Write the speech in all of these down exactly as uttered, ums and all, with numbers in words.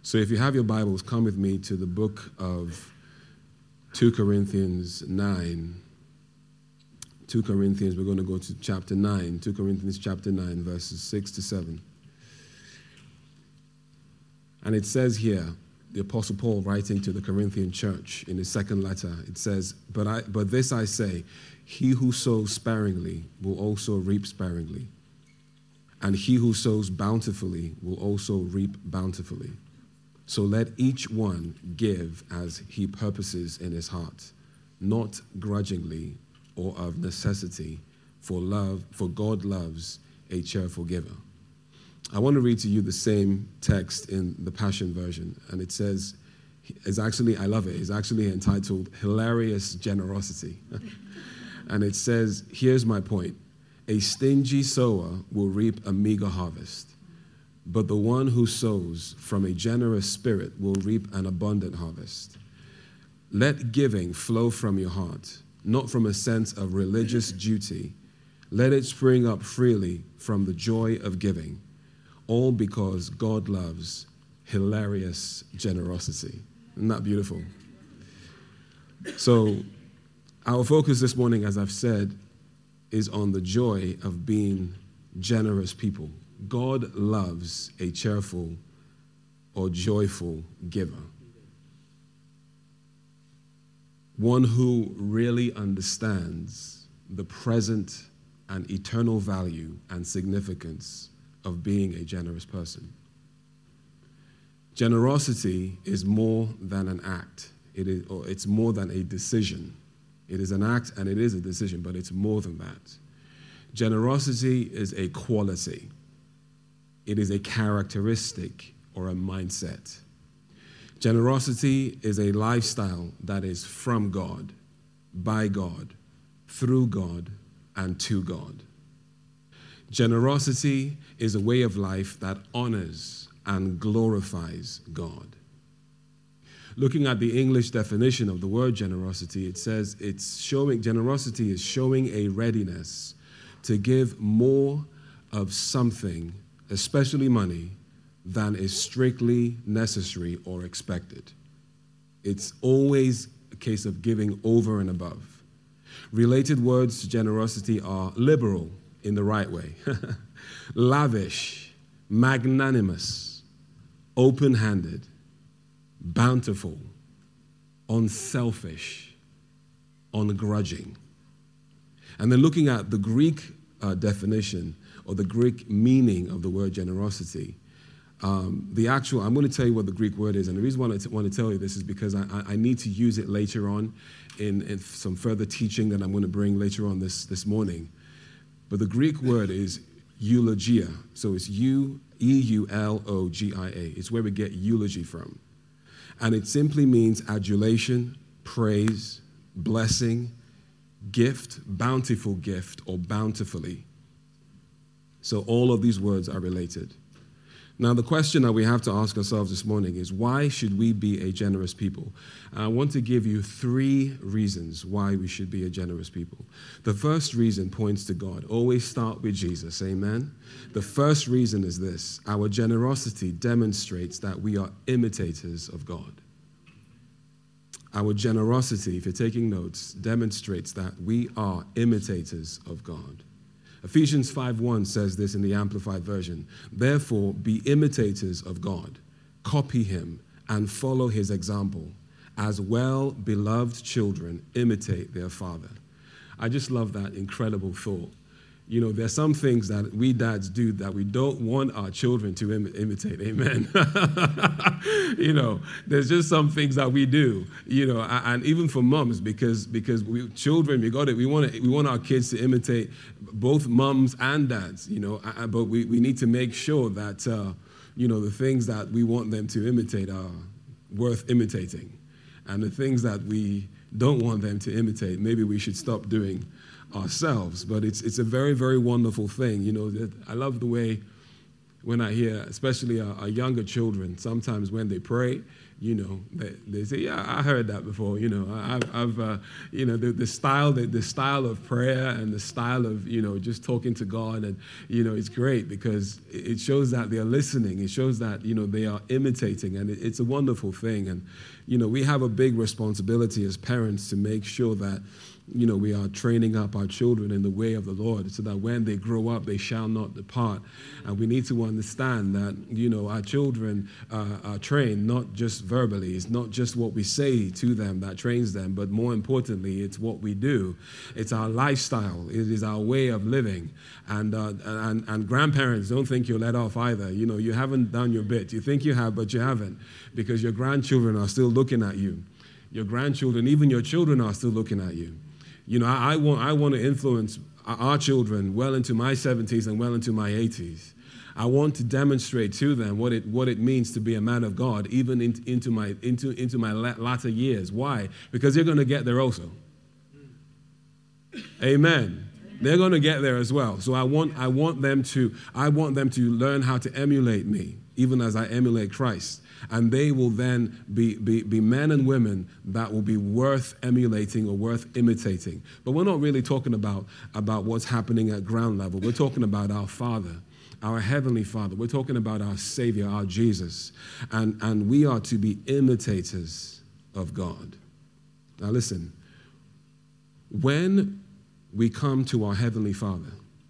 So if you have your Bibles, come with me to the book of Second Corinthians nine. Second Corinthians, we're going to go to chapter nine. Second Corinthians chapter nine, verses six to seven. And it says here, the Apostle Paul writing to the Corinthian church in his second letter, it says, But I, but this I say, he who sows sparingly will also reap sparingly, and he who sows bountifully will also reap bountifully. So let each one give as he purposes in his heart, not grudgingly or of necessity, for love, for God loves a cheerful giver. I want to read to you the same text in the Passion Version, and it says, it's actually, I love it, it's actually entitled Hilarious Generosity. And it says, here's my point. A stingy sower will reap a meager harvest, but the one who sows from a generous spirit will reap an abundant harvest. Let giving flow from your heart, not from a sense of religious duty. Let it spring up freely from the joy of giving, all because God loves hilarious generosity. Isn't that beautiful? So our focus this morning, as I've said, is on the joy of being generous people. God loves a cheerful or joyful giver. One who really understands the present and eternal value and significance of being a generous person. Generosity is more than an act. It is, or it's more than a decision. It is an act and it is a decision, but it's more than that. Generosity is a quality. It is a characteristic or a mindset. Generosity is a lifestyle that is from God, by God, through God, and to God. Generosity is a way of life that honors and glorifies God. Looking at the English definition of the word generosity, it says it's showing, generosity is showing a readiness to give more of something, especially money, than is strictly necessary or expected. It's always a case of giving over and above. Related words to generosity are liberal in the right way, lavish, magnanimous, open-handed, bountiful, unselfish, ungrudging. And then looking at the Greek uh, definition or the Greek meaning of the word generosity, um, the actual, I'm going to tell you what the Greek word is, and the reason why I t- want to tell you this is because I, I need to use it later on in, in some further teaching that I'm going to bring later on this, this morning. But the Greek word is eulogia, so it's U E U L O G I A. It's where we get eulogy from. And it simply means adulation, praise, blessing, gift, bountiful gift, or bountifully. So all of these words are related. Now, the question that we have to ask ourselves this morning is, why should we be a generous people? And I want to give you three reasons why we should be a generous people. The first reason points to God. Always start with Jesus, amen? The first reason is this: our generosity demonstrates that we are imitators of God. Our generosity, if you're taking notes, demonstrates that we are imitators of God. Ephesians five one says this in the Amplified Version. Therefore, be imitators of God, copy him, and follow his example. As well-beloved children imitate their father. I just love that incredible thought. You know, there's some things that we dads do that we don't want our children to Im- imitate. Amen. You know, there's just some things that we do. You know, and even for moms, because because we children, we got it. We want to, we want our kids to imitate both moms and dads. You know, but we, we need to make sure that uh, you know the things that we want them to imitate are worth imitating, and the things that we don't want them to imitate, maybe we should stop doing ourselves. But it's it's a very, very wonderful thing. You know, that I love the way when I hear, especially our, our younger children, sometimes when they pray, you know, they, they say, yeah, I heard that before. You know, I, I've, I've uh, you know, the, the style, the, the style of prayer and the style of, you know, just talking to God. And, you know, it's great because it shows that they're listening. It shows that, you know, they are imitating. And it, it's a wonderful thing. And, you know, we have a big responsibility as parents to make sure that, you know, we are training up our children in the way of the Lord so that when they grow up, they shall not depart. And we need to understand that, you know, our children uh, are trained not just verbally. It's not just what we say to them that trains them, but more importantly, it's what we do. It's our lifestyle. It is our way of living. And, uh, and, and grandparents, don't think you're let off either. You know, you haven't done your bit. You think you have, but you haven't, because your grandchildren are still looking at you. Your grandchildren, even your children are still looking at you. You know, I, I want I want to influence our children well into my seventies and well into my eighties. I want to demonstrate to them what it what it means to be a man of God, even in, into my into into my latter years. Why? Because they're going to get there also. Amen. They're going to get there as well. So I want I want them to I want them to learn how to emulate me, even as I emulate Christ. And they will then be, be, be men and women that will be worth emulating or worth imitating. But we're not really talking about, about what's happening at ground level. We're talking about our Father, our Heavenly Father. We're talking about our Savior, our Jesus. And, and we are to be imitators of God. Now listen, when we come to our Heavenly Father,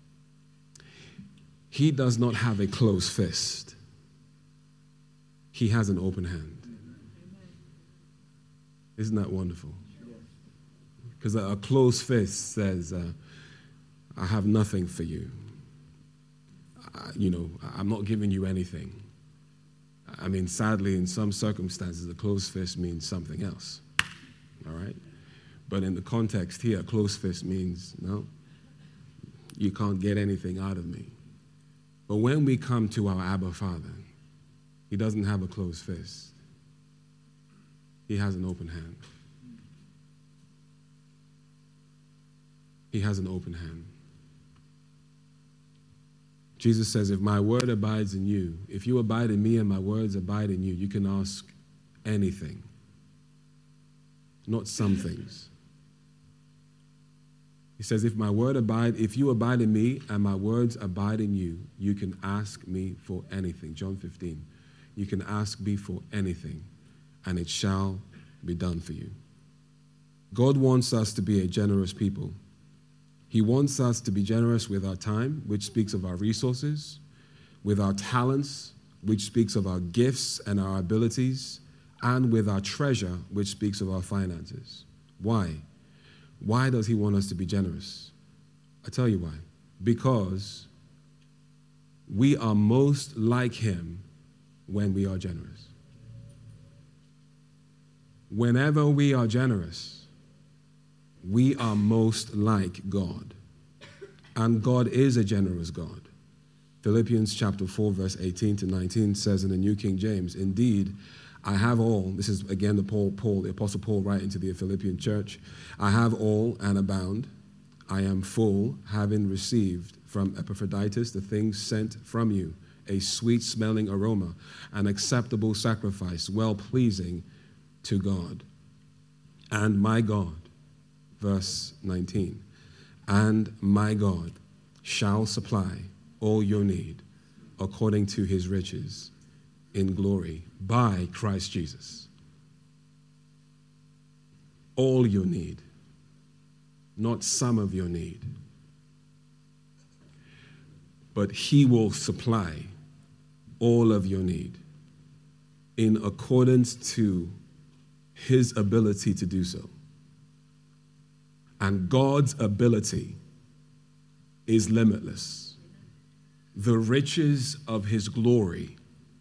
He does not have a closed fist. He has an open hand. Isn't that wonderful? Because a closed fist says, uh, I have nothing for you. I, you know, I'm not giving you anything. I mean, sadly, in some circumstances, a closed fist means something else. All right? But in the context here, a closed fist means, no, you can't get anything out of me. But when we come to our Abba Father, He doesn't have a closed fist. He has an open hand. He has an open hand. Jesus says, if my word abides in you, if you abide in me and my words abide in you, you can ask anything. Not some things. He says, if my word abide, if you abide in me and my words abide in you, you can ask me for anything. John fifteen. You can ask me for anything, and it shall be done for you. God wants us to be a generous people. He wants us to be generous with our time, which speaks of our resources, with our talents, which speaks of our gifts and our abilities, and with our treasure, which speaks of our finances. Why? Why does He want us to be generous? I tell you why. Because we are most like Him when we are generous. Whenever we are generous, we are most like God. And God is a generous God. Philippians chapter four, verse eighteen to nineteen says in the New King James, indeed, I have all. This is again the Paul, Paul, the Apostle Paul writing to the Philippian church. I have all and abound. I am full, having received from Epaphroditus the things sent from you, a sweet-smelling aroma, an acceptable sacrifice, well-pleasing to God. And my God, verse nineteen, and my God shall supply all your need according to His riches in glory by Christ Jesus. All your need, not some of your need. But He will supply all of your need in accordance to His ability to do so. And God's ability is limitless. The riches of His glory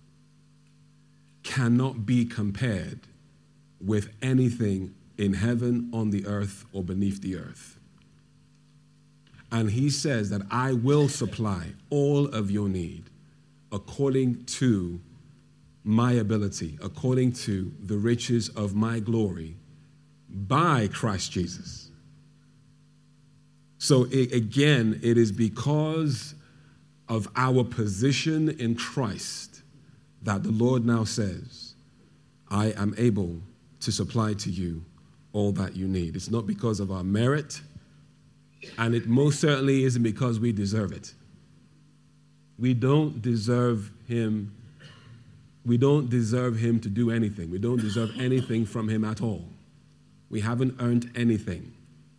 cannot be compared with anything in heaven, on the earth, or beneath the earth. And He says that I will supply all of your need according to my ability, according to the riches of my glory by Christ Jesus. So it, again, it is because of our position in Christ that the Lord now says, I am able to supply to you all that you need. It's not because of our merit, and it most certainly isn't because we deserve it. We don't deserve him. We don't deserve him to do anything. We don't deserve anything from him at all. We haven't earned anything.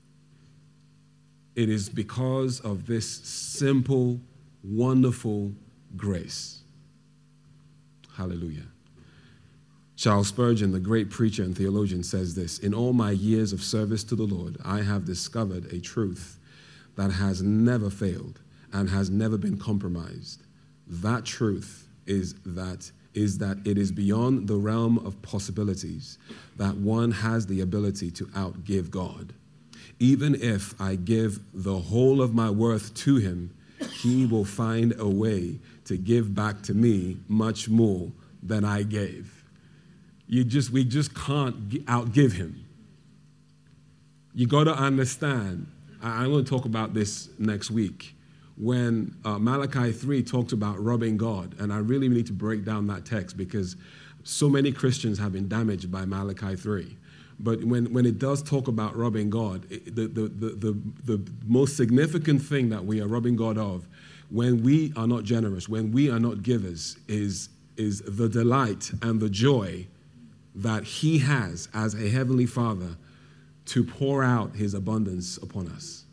It is because of this simple, wonderful grace. Hallelujah. Charles Spurgeon, the great preacher and theologian, says this: in all my years of service to the Lord, I have discovered a truth that has never failed and has never been compromised. That truth is that is that it is beyond the realm of possibilities that one has the ability to outgive God. Even if I give the whole of my worth to him, he will find a way to give back to me much more than I gave. You just, we just can't outgive him. You got to understand, I'm going to talk about this next week, when uh, Malachi three talks about robbing God, and I really need to break down that text because so many Christians have been damaged by Malachi three. But when, when it does talk about robbing God, it, the, the, the, the, the most significant thing that we are robbing God of when we are not generous, when we are not givers, is, is the delight and the joy that he has as a heavenly Father to pour out his abundance upon us.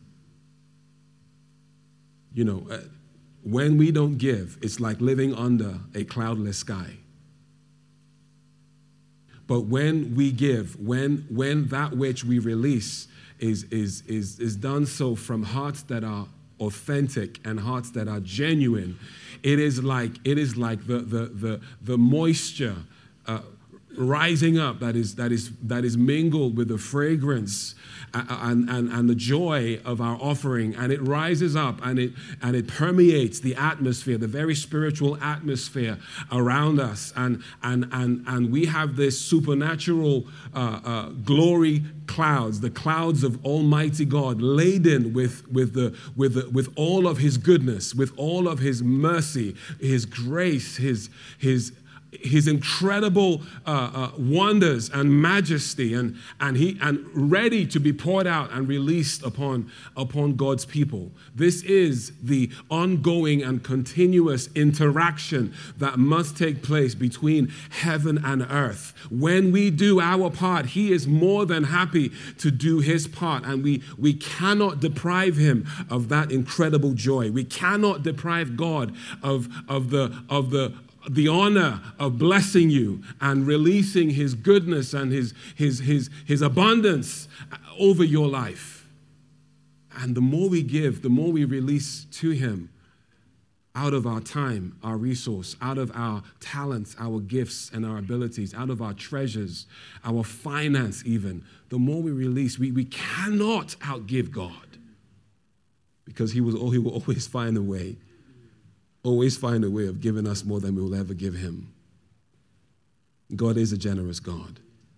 You know, uh, when we don't give, it's like living under a cloudless sky. But when we give, when when that which we release is is is is done so from hearts that are authentic and hearts that are genuine, it is like it is like the the the the moisture uh, rising up that is that is that is mingled with the fragrance and, and, and the joy of our offering, and it rises up and it and it permeates the atmosphere, the very spiritual atmosphere around us, and and and and we have this supernatural uh, uh, glory clouds, the clouds of Almighty God, laden with with the with the, with all of His goodness, with all of His mercy, His grace, His His. His incredible uh, uh, wonders and majesty, and and he and ready to be poured out and released upon upon God's people. This is the ongoing and continuous interaction that must take place between heaven and earth. When we do our part, He is more than happy to do His part, and we we cannot deprive Him of that incredible joy. We cannot deprive God of of the of the the honor of blessing you and releasing His goodness and his, his, his, his abundance over your life. And the more we give, the more we release to Him out of our time, our resource, out of our talents, our gifts and our abilities, out of our treasures, our finance even, the more we release, we, we cannot outgive God, because He, was, he will always find a way Always find a way of giving us more than we will ever give Him. God is a generous God.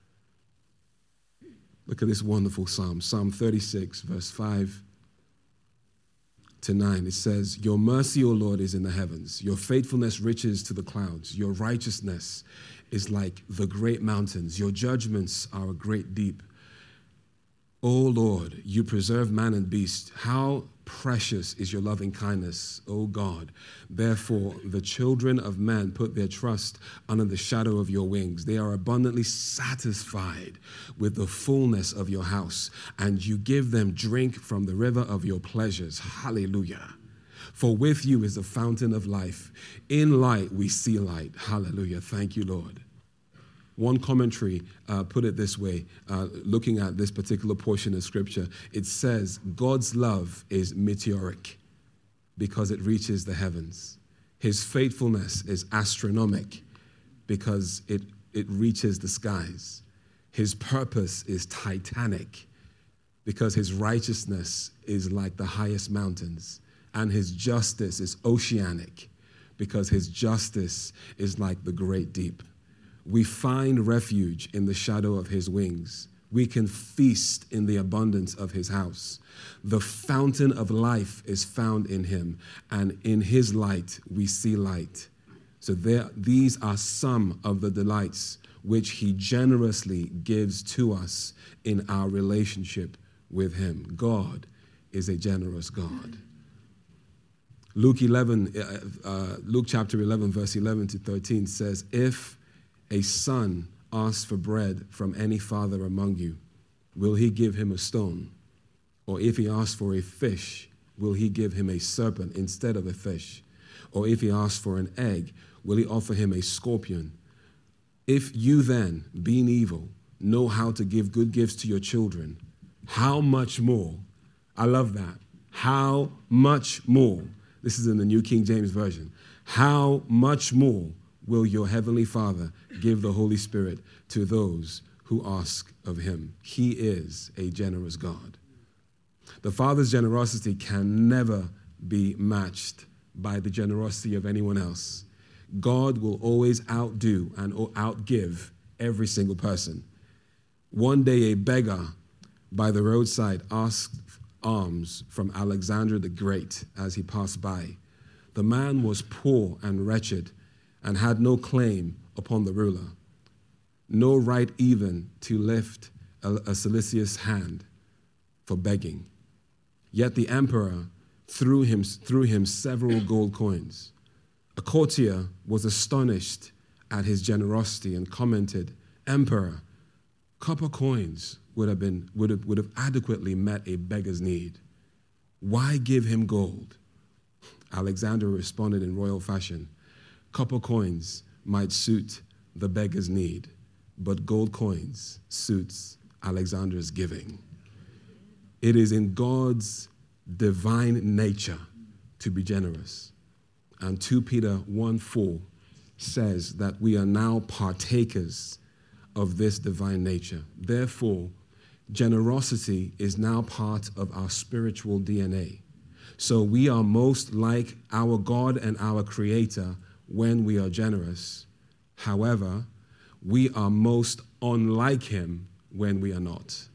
Look at this wonderful psalm, Psalm thirty-six, verse five to nine. It says, your mercy, O Lord, is in the heavens. Your faithfulness reaches to the clouds. Your righteousness is like the great mountains. Your judgments are a great deep. O Lord, you preserve man and beast. How precious is your loving kindness, O God. Therefore, the children of man put their trust under the shadow of your wings. They are abundantly satisfied with the fullness of your house, and you give them drink from the river of your pleasures. Hallelujah. For with you is the fountain of life. In light we see light. Hallelujah. Thank you, Lord. One commentary uh, put it this way, uh, looking at this particular portion of Scripture. It says, God's love is meteoric because it reaches the heavens. His faithfulness is astronomic because it, it reaches the skies. His purpose is titanic because His righteousness is like the highest mountains. And His justice is oceanic because His justice is like the great deep. We find refuge in the shadow of His wings. We can feast in the abundance of his house. The fountain of life is found in him, and in his light we see light. So there, these are some of the delights which he generously gives to us in our relationship with him. God is a generous God. Luke eleven, uh, uh, Luke chapter eleven, verse eleven to thirteen says, if a son asks for bread from any father among you, will he give him a stone? Or if he asks for a fish, will he give him a serpent instead of a fish? Or if he asks for an egg, will he offer him a scorpion? If you then, being evil, know how to give good gifts to your children, how much more? I love that. How much more? This is in the New King James Version. How much more will your heavenly Father give the Holy Spirit to those who ask of him? He is a generous God. The Father's generosity can never be matched by the generosity of anyone else. God will always outdo and outgive every single person. One day a beggar by the roadside asked alms from Alexander the Great as he passed by. The man was poor and wretched and had no claim upon the ruler, no right even to lift a, a solicitous hand for begging. Yet the emperor threw him, threw him several gold coins. A courtier was astonished at his generosity and commented, "Emperor, copper coins would have been would have, would have adequately met a beggar's need. Why give him gold?" Alexander responded in royal fashion, "Copper coins might suit the beggar's need, but gold coins suits Alexander's giving." It is in God's divine nature to be generous. And Second Peter one four says that we are now partakers of this divine nature. Therefore, generosity is now part of our spiritual D N A. So we are most like our God and our Creator when we are generous. However, we are most unlike him when we are not.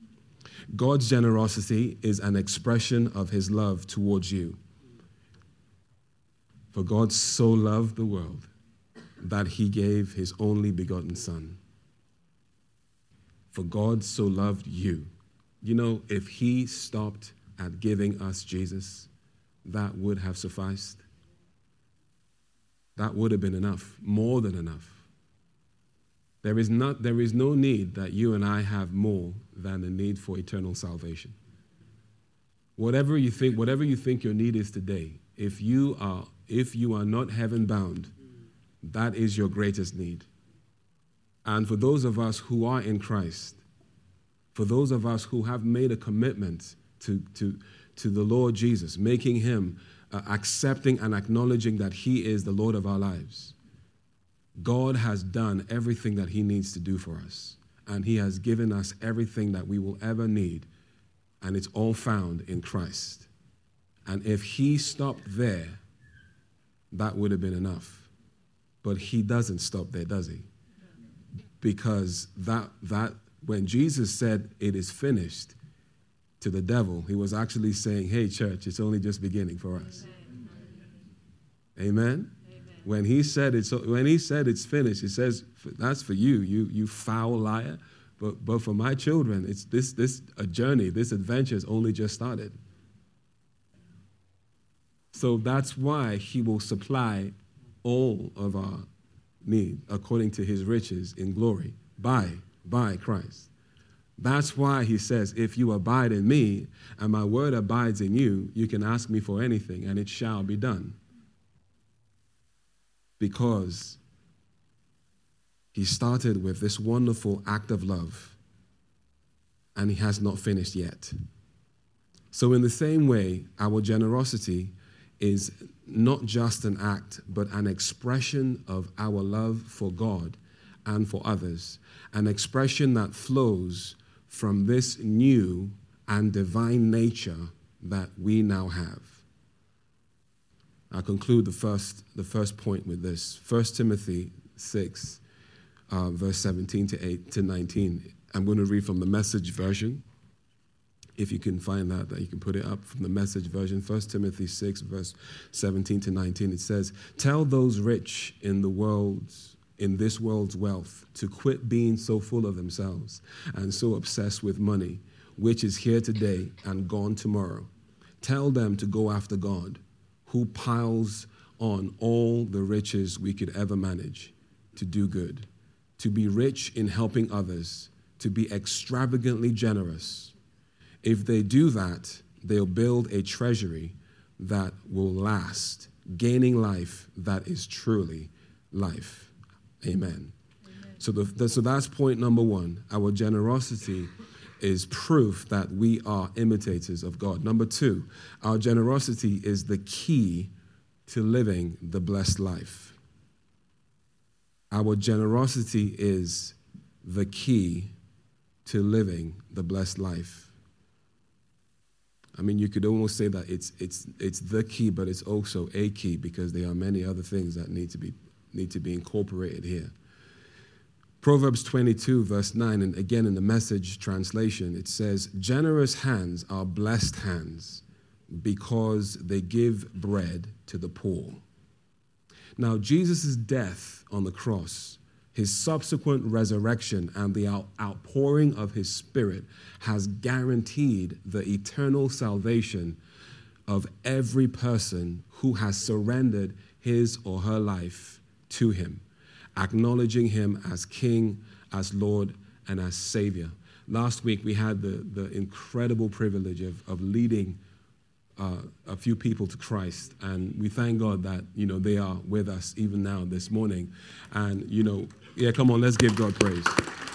God's generosity is an expression of his love towards you. For God so loved the world that he gave his only begotten Son. For God so loved you. You know, if he stopped at giving us Jesus, that would have sufficed. That would have been enough, more than enough. There is not, there is no need that you and I have more than the need for eternal salvation. Whatever you think, whatever you think your need is today, if you are, if you are not heaven-bound, that is your greatest need. And for those of us who are in Christ, for those of us who have made a commitment to, to, to the Lord Jesus, making him, uh, accepting and acknowledging that he is the Lord of our lives, God has done everything that he needs to do for us. And he has given us everything that we will ever need. And it's all found in Christ. And if he stopped there, that would have been enough. But he doesn't stop there, does he? Because that that when Jesus said it is finished to the devil, he was actually saying, hey, church, it's only just beginning for us. Amen? Amen? When he said it's when he said it's finished, he says that's for you, you you foul liar. But but for my children, it's this this a journey, this adventure has only just started. So that's why he will supply all of our need according to his riches in glory by by Christ. That's why he says, if you abide in me and my word abides in you, you can ask me for anything and it shall be done. Because he started with this wonderful act of love, and he has not finished yet. So in the same way, our generosity is not just an act, but an expression of our love for God and for others, an expression that flows from this new and divine nature that we now have. I'll conclude the first, the first point with this. First Timothy six, uh, verse seventeen to eight to nineteen I'm going to read from the Message version. If you can find that, that you can put it up from the Message version. First Timothy six, verse seventeen to nineteen. It says, "Tell those rich in the world's, in this world's wealth to quit being so full of themselves and so obsessed with money, which is here today and gone tomorrow. Tell them to go after God, who piles on all the riches we could ever manage, to do good, to be rich in helping others, to be extravagantly generous. If they do that, they'll build a treasury that will last, gaining life that is truly life." Amen. Amen. So, the, so that's point number one. Our generosity is proof that we are imitators of God. Number two, our generosity is the key to living the blessed life. Our generosity is the key to living the blessed life. I mean, you could almost say that it's it's it's the key, but it's also a key, because there are many other things that need to be need to be incorporated here. Proverbs twenty-two, verse nine, and again in the Message translation, it says, "Generous hands are blessed hands because they give bread to the poor." Now, Jesus' death on the cross, his subsequent resurrection, and the out- outpouring of his Spirit has guaranteed the eternal salvation of every person who has surrendered his or her life to him, acknowledging him as King, as Lord, and as Savior. Last week, we had the, the incredible privilege of, of leading uh, a few people to Christ, and we thank God that, you know, they are with us even now this morning. And, you know, yeah, come on, let's give God praise.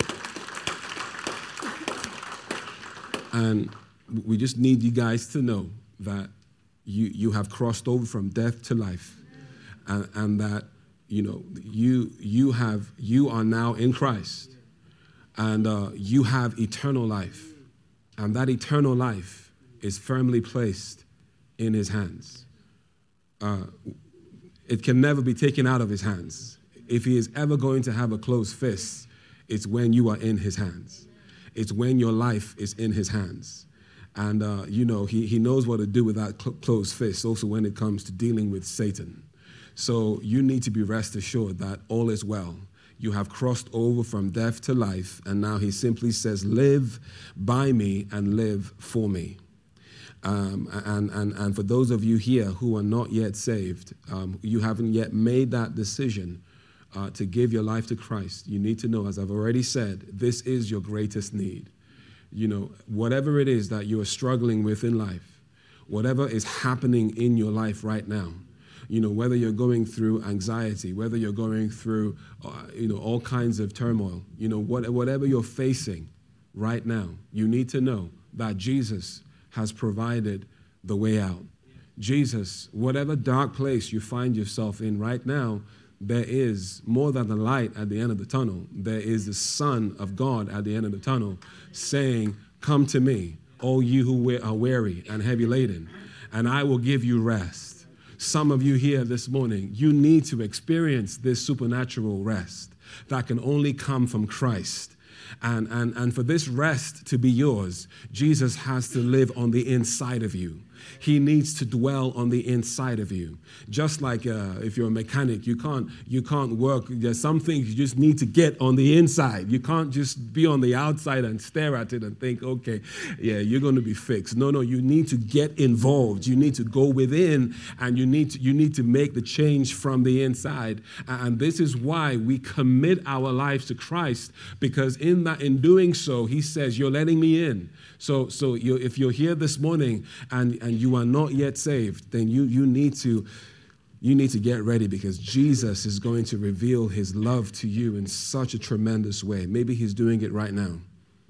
And we just need you guys to know that you you have crossed over from death to life, and, and that, you know, you you have you are now in Christ, and uh, you have eternal life, and that eternal life is firmly placed in his hands. Uh, it can never be taken out of his hands. If he is ever going to have a closed fist, it's when you are in his hands. It's when your life is in his hands. And, uh, you know, he, he knows what to do with that cl- closed fist, also when it comes to dealing with Satan. So you need to be rest assured that all is well. You have crossed over from death to life, and now he simply says, live by me and live for me. Um, and, and, and for those of you here who are not yet saved, um, you haven't yet made that decision uh, to give your life to Christ, you need to know, as I've already said, this is your greatest need. You know, whatever it is that you are struggling with in life, whatever is happening in your life right now, you know, whether you're going through anxiety, whether you're going through, uh, you know, all kinds of turmoil, you know, what, whatever you're facing right now, you need to know that Jesus has provided the way out. Jesus, whatever dark place you find yourself in right now, there is more than the light at the end of the tunnel. There is the Son of God at the end of the tunnel saying, come to me, all you who are weary and heavy laden, and I will give you rest. Some of you here this morning, you need to experience this supernatural rest that can only come from Christ. And, and, and for this rest to be yours, Jesus has to live on the inside of you. He needs to dwell on the inside of you. Just like uh, if you're a mechanic, you can't you can't work. There's some things you just need to get on the inside. You can't just be on the outside and stare at it and think, okay, yeah, you're going to be fixed. No, no, you need to get involved. You need to go within, and you need to, you need to make the change from the inside. And this is why we commit our lives to Christ, because in that in doing so, he says, you're letting me in. So, so you, if you're here this morning and, and you are not yet saved, then you, you need to you need to get ready, because Jesus is going to reveal his love to you in such a tremendous way. Maybe he's doing it right now.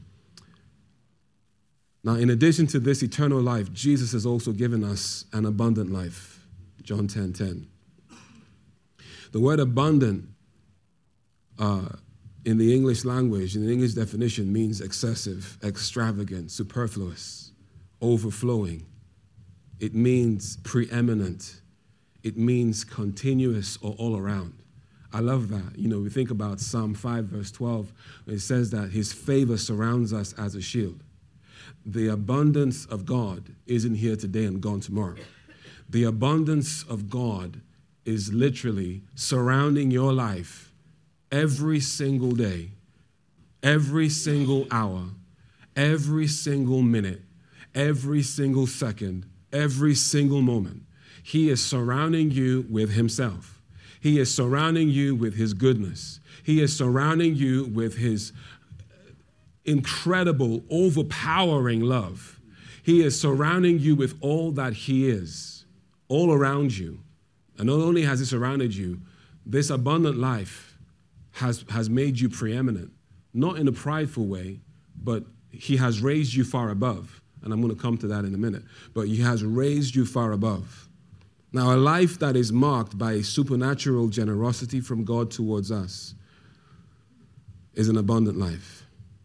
Now, in addition to this eternal life, Jesus has also given us an abundant life. John ten ten. The word abundant uh, in the English language, in the English definition, means excessive, extravagant, superfluous, overflowing. It means preeminent. It means continuous or all around. I love that. You know, we think about Psalm five, verse twelve, it says that his favor surrounds us as a shield. The abundance of God isn't here today and gone tomorrow. The abundance of God is literally surrounding your life every single day, every single hour, every single minute, every single second, every single moment. He is surrounding you with himself. He is surrounding you with his goodness. He is surrounding you with his incredible, overpowering love. He is surrounding you with all that he is, all around you. And not only has he surrounded you, this abundant life has, has made you preeminent, not in a prideful way, but he has raised you far above. And I'm going to come to that in a minute. But he has raised you far above. Now, a life that is marked by a supernatural generosity from God towards us is an abundant life.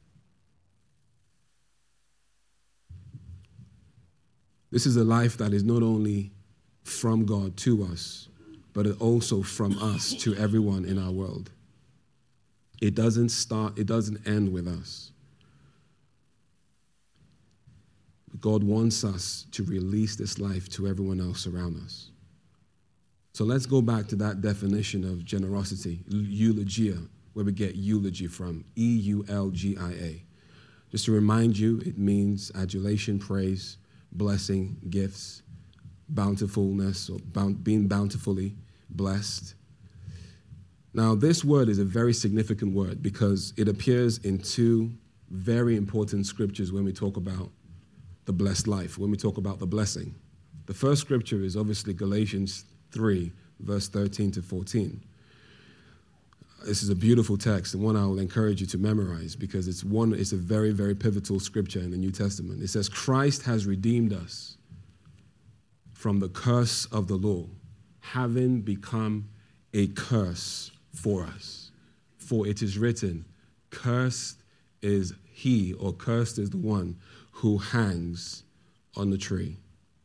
This is a life that is not only from God to us, but also from us to everyone in our world. It doesn't start, it doesn't end with us. God wants us to release this life to everyone else around us. So let's go back to that definition of generosity, eulogia, where we get eulogy from, E U L G I A. Just to remind you, it means adulation, praise, blessing, gifts, bountifulness, or bound, being bountifully blessed. Now, this word is a very significant word because it appears in two very important scriptures when we talk about the blessed life, when we talk about the blessing. The first scripture is obviously Galatians three, verse thirteen to fourteen. This is a beautiful text and one I will encourage you to memorize because it's one. It's a very, very pivotal scripture in the New Testament. It says, Christ has redeemed us from the curse of the law, having become a curse for us. For it is written, cursed is he, or cursed is the one who hangs on the tree,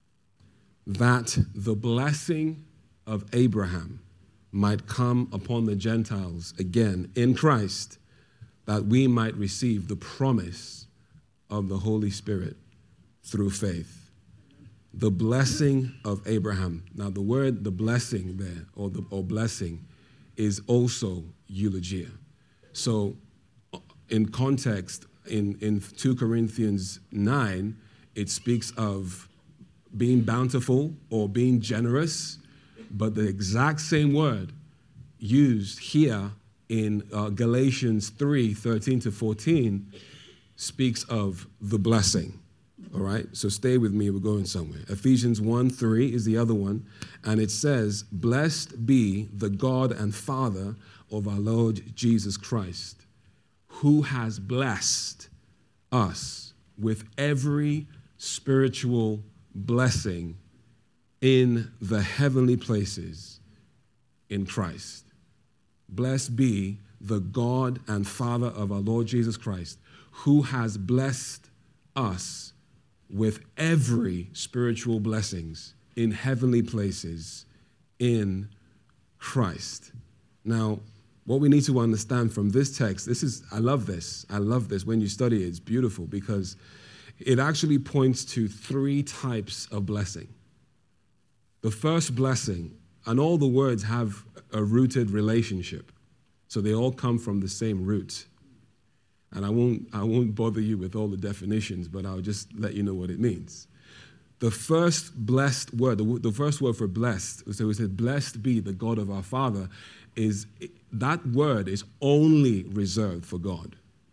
that the blessing of Abraham might come upon the Gentiles again in Christ, that we might receive the promise of the Holy Spirit through faith. The blessing of Abraham. Now, the word, the blessing there, or the or blessing, is also eulogia. So, in context, in, in two Corinthians nine, it speaks of being bountiful or being generous, but the exact same word used here in uh, Galatians three, thirteen to fourteen speaks of the blessing. All right, so stay with me, we're going somewhere. Ephesians one, three is the other one, and it says, blessed be the God and Father of our Lord Jesus Christ, who has blessed us with every spiritual blessing in the heavenly places in Christ. Blessed be the God and Father of our Lord Jesus Christ, who has blessed us with every spiritual blessings in heavenly places in Christ. Now, what we need to understand from this text, this is, I love this. I love this. When you study it, it's beautiful because it actually points to three types of blessing. The first blessing, and all the words have a rooted relationship. So they all come from the same root. And I won't, I won't bother you with all the definitions, but I'll just let you know what it means. The first blessed word, the, the first word for blessed, so it said, blessed be the God of our Father, is that word is only reserved for God.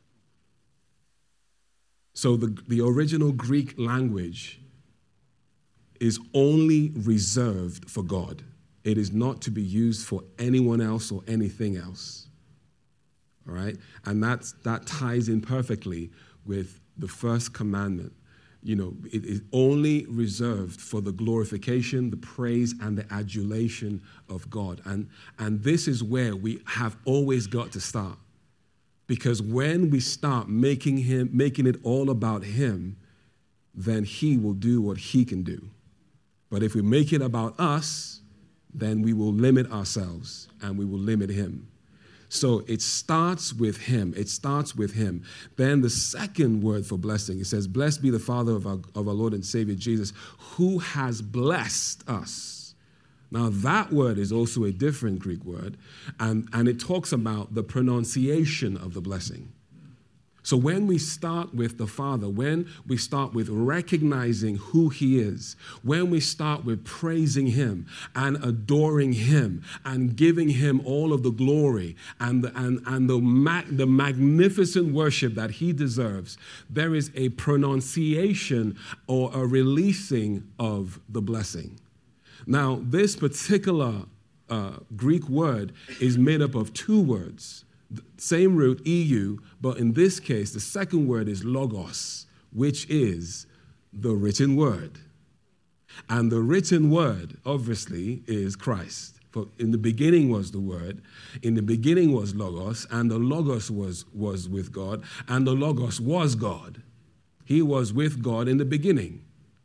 So the, the original Greek language is only reserved for God. It is not to be used for anyone else or anything else. All right? And that's, that ties in perfectly with the first commandment. You know, it is only reserved for the glorification, the praise, and the adulation of God. And, and this is where we have always got to start. Because when we start making him, making it all about him, then he will do what he can do. But if we make it about us, then we will limit ourselves and we will limit him. So it starts with him. It starts with him. Then the second word for blessing, it says, blessed be the Father of our, of our Lord and Savior Jesus, who has blessed us. Now that word is also a different Greek word, and, and it talks about the pronunciation of the blessing. So when we start with the Father, when we start with recognizing who he is, when we start with praising him and adoring him and giving him all of the glory and the, and, and the, mag, the magnificent worship that he deserves, there is a pronunciation or a releasing of the blessing. Now, this particular uh, Greek word is made up of two words. Same root, E U, but in this case, the second word is logos, which is the written word. And the written word, obviously, is Christ. For in the beginning was the word, in the beginning was logos, and the logos was, was with God, and the logos was God. He was with God in the beginning.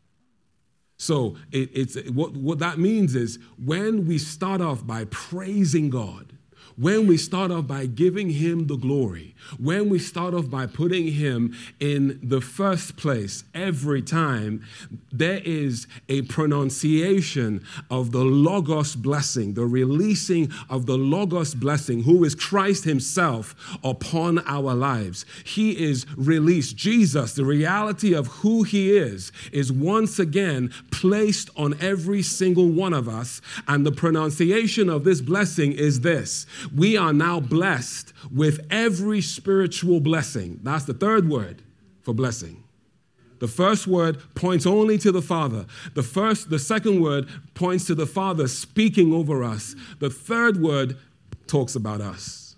So it, it's what, what that means is when we start off by praising God, when we start off by giving him the glory, when we start off by putting him in the first place every time, there is a pronunciation of the Logos blessing, the releasing of the Logos blessing, who is Christ himself upon our lives. He is released. Jesus, the reality of who he is, is once again placed on every single one of us. And the pronunciation of this blessing is this: we are now blessed with every spiritual blessing. That's the third word for blessing. The first word points only to the Father. The first, the second word points to the Father speaking over us. The third word talks about us.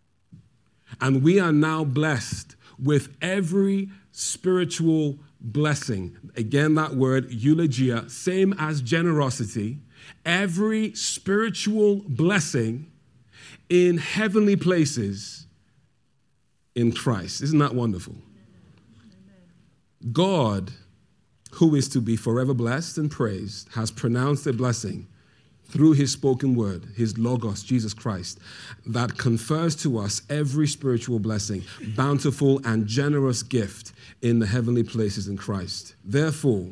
And we are now blessed with every spiritual blessing. Again, that word, eulogia, same as generosity. Every spiritual blessing in heavenly places in Christ. Isn't that wonderful? God, who is to be forever blessed and praised, has pronounced a blessing through his spoken word, his Logos, Jesus Christ, that confers to us every spiritual blessing, bountiful and generous gift in the heavenly places in Christ. Therefore,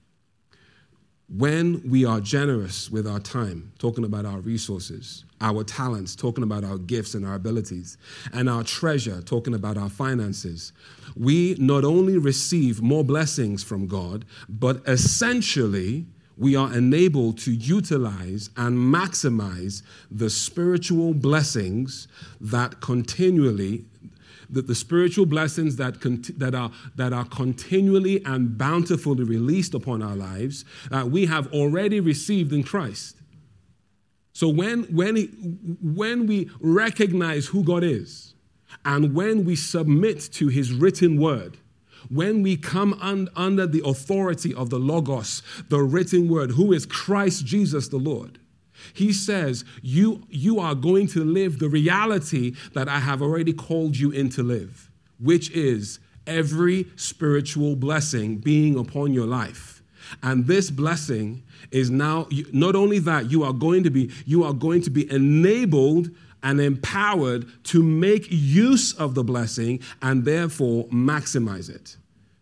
when we are generous with our time, talking about our resources, our talents, talking about our gifts and our abilities, and our treasure, talking about our finances, we not only receive more blessings from God, but essentially we are enabled to utilize and maximize the spiritual blessings that continually that the spiritual blessings that, cont- that, are, that are continually and bountifully released upon our lives, uh, we have already received in Christ. So when, when, he, when we recognize who God is, and when we submit to his written word, when we come un- under the authority of the Logos, the written word, who is Christ Jesus the Lord, he says, you, you are going to live the reality that I have already called you in to live, which is every spiritual blessing being upon your life. And this blessing is now, not only that, you are going to be, you are going to be enabled and empowered to make use of the blessing and therefore maximize it.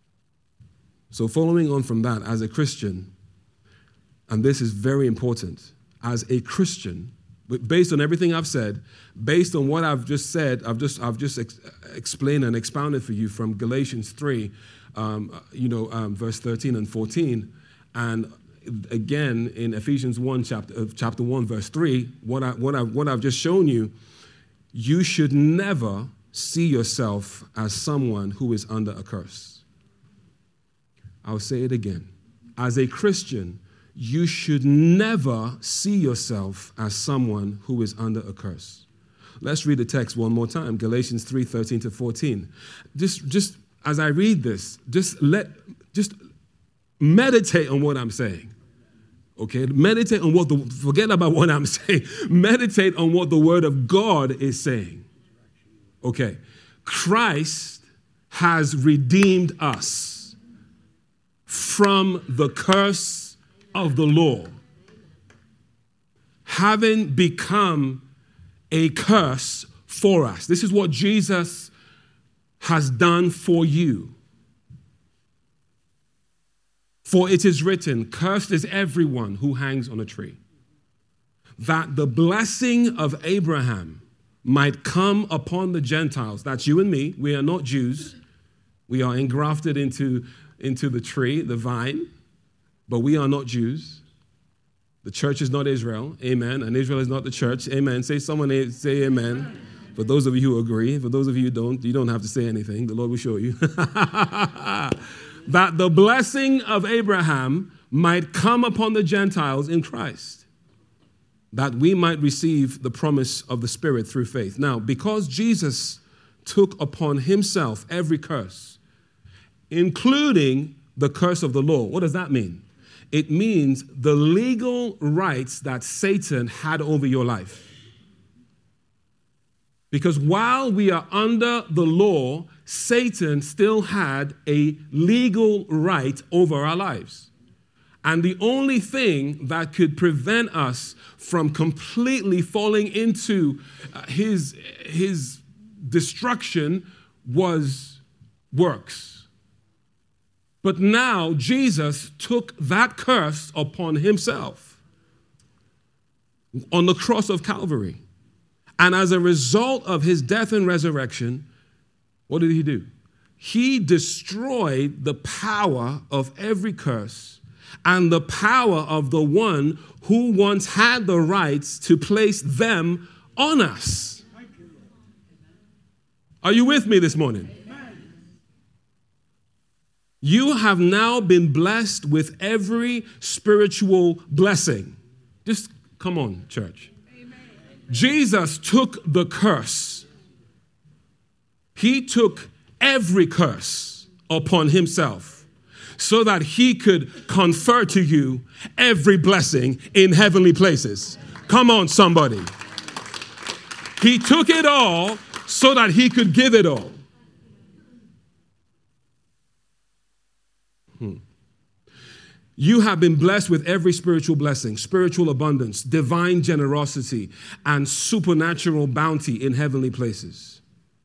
So following on from that, as a Christian, and this is very important, as a Christian, based on everything I've said, based on what I've just said, I've just I've just ex- explained and expounded for you from Galatians three, um, you know, um, verse thirteen and fourteen, and again in Ephesians one, chapter uh, chapter one, verse three. What I what I what I've just shown you, you should never see yourself as someone who is under a curse. I'll say it again. As a Christian, you should never see yourself as someone who is under a curse. Let's read the text one more time, Galatians three, thirteen to fourteen. Just, just as I read this, just let, just meditate on what I'm saying. Okay, meditate on what the, forget about what I'm saying. Meditate on what the word of God is saying. Okay, Christ has redeemed us from the curse of the law, having become a curse for us. This is what Jesus has done for you. For it is written, cursed is everyone who hangs on a tree, that the blessing of Abraham might come upon the Gentiles. That's you and me. We are not Jews. We are engrafted into, into the tree, the vine, but we are not Jews. The church is not Israel. Amen. And Israel is not the church. Amen. Say someone say amen. For those of you who agree, for those of you who don't, you don't have to say anything. The Lord will show you. That the blessing of Abraham might come upon the Gentiles in Christ, that we might receive the promise of the Spirit through faith. Now, because Jesus took upon himself every curse, including the curse of the law, what does that mean? It means the legal rights that Satan had over your life. Because while we are under the law, Satan still had a legal right over our lives. And the only thing that could prevent us from completely falling into his, his destruction was works. But now Jesus took that curse upon himself on the cross of Calvary. And as a result of his death and resurrection, what did he do? He destroyed the power of every curse and the power of the one who once had the rights to place them on us. Are you with me this morning? You have now been blessed with every spiritual blessing. Just come on, church. Jesus took the curse. He took every curse upon himself so that he could confer to you every blessing in heavenly places. Come on, somebody. He took it all so that he could give it all. Hmm. You have been blessed with every spiritual blessing, spiritual abundance, divine generosity, and supernatural bounty in heavenly places.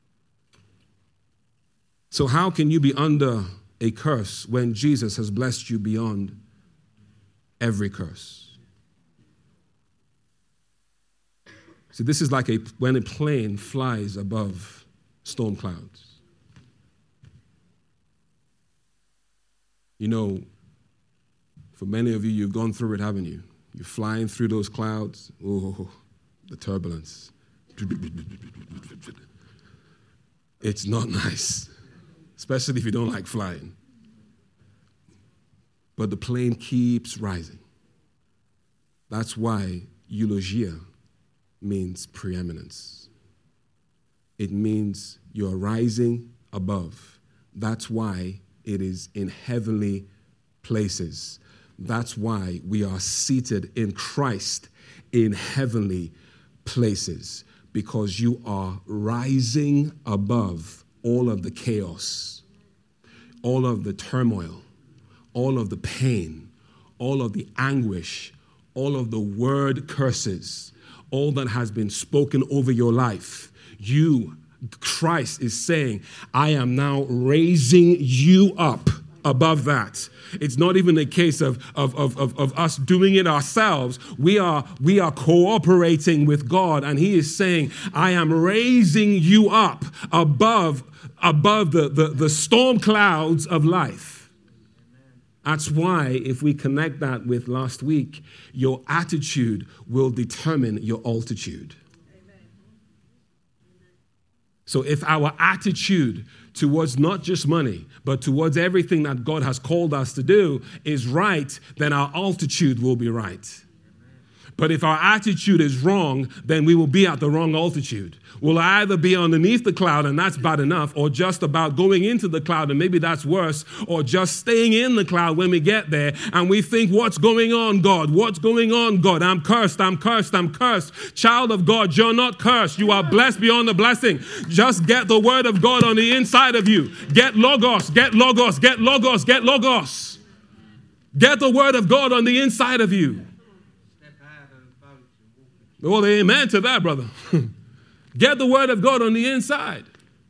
So how can you be under a curse when Jesus has blessed you beyond every curse? See, this is like a when a plane flies above storm clouds. You know, for many of you, you've gone through it, haven't you? You're flying through those clouds. Oh, the turbulence. It's not nice, especially if you don't like flying. But the plane keeps rising. That's why eulogia means preeminence. It means you're rising above. That's why it is in heavenly places. That's why we are seated in Christ in heavenly places, because you are rising above all of the chaos, all of the turmoil, all of the pain, all of the anguish, all of the word curses, all that has been spoken over your life. You, Christ is saying, I am now raising you up above that. It's not even a case of, of, of, of, of us doing it ourselves. We are, we are cooperating with God, and he is saying, I am raising you up above, above the, the, the storm clouds of life. That's why if we connect that with last week, your attitude will determine your altitude. So if our attitude towards not just money, but towards everything that God has called us to do is right, then our altitude will be right. But if our attitude is wrong, then we will be at the wrong altitude. We'll either be underneath the cloud, and that's bad enough, or just about going into the cloud, and maybe that's worse, or just staying in the cloud when we get there, and we think, what's going on, God? What's going on, God? I'm cursed, I'm cursed, I'm cursed. Child of God, you're not cursed. You are blessed beyond the blessing. Just get the word of God on the inside of you. Get Logos, get Logos, get Logos, get Logos. Get the word of God on the inside of you. Well, amen to that, brother. Get the word of God on the inside.